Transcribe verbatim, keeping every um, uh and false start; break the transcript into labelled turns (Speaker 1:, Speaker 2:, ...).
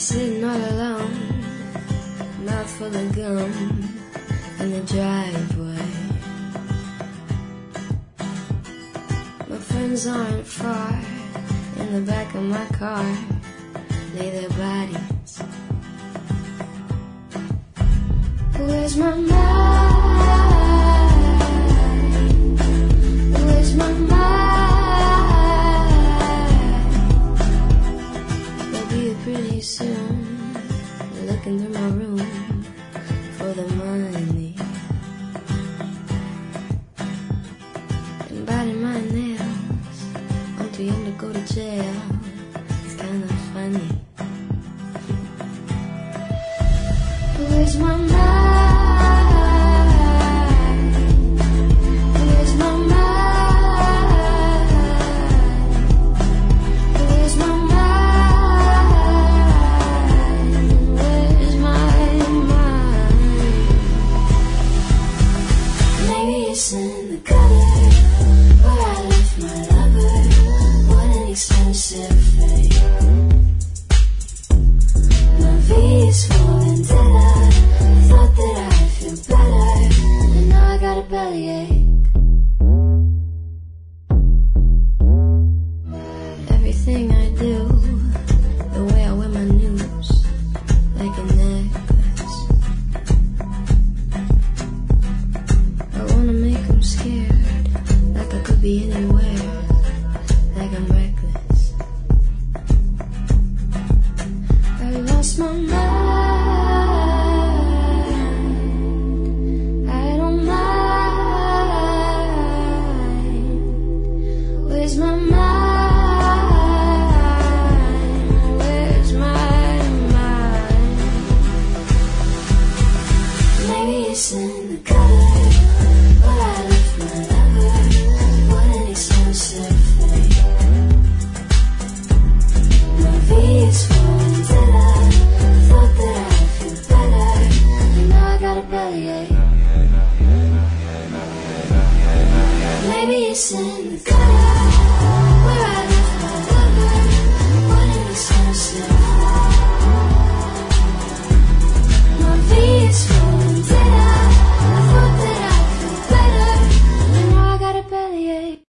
Speaker 1: sitting all alone, mouth full of gum in the driveway. My friends aren't far, in the back of my car lay their bodies. Where's my mind? Where's my mind? They'll be here pretty soon, looking through my room for the money and biting my nails. I'm too young to go to jail. It's kind of funny. Where's my mind? Where's my mind? Where's my mind? Where's my mind? Maybe it's in the gutter where I left my lover. What an expensive thing. My V is for vendetta. Thought that I'd feel better, and now I got a bellyache. Everything I do, the way I wear my news, like a necklace. I wanna make them scared, like I could be anywhere, like I'm reckless. I lost my mind. Where's my mind? Where's my mind? Maybe it's in the gutter where I left my lover. What an expensive thing. My V is for vendetta. Thought that I'd feel better, and now I got a bellyache. Maybe it's in the gutter.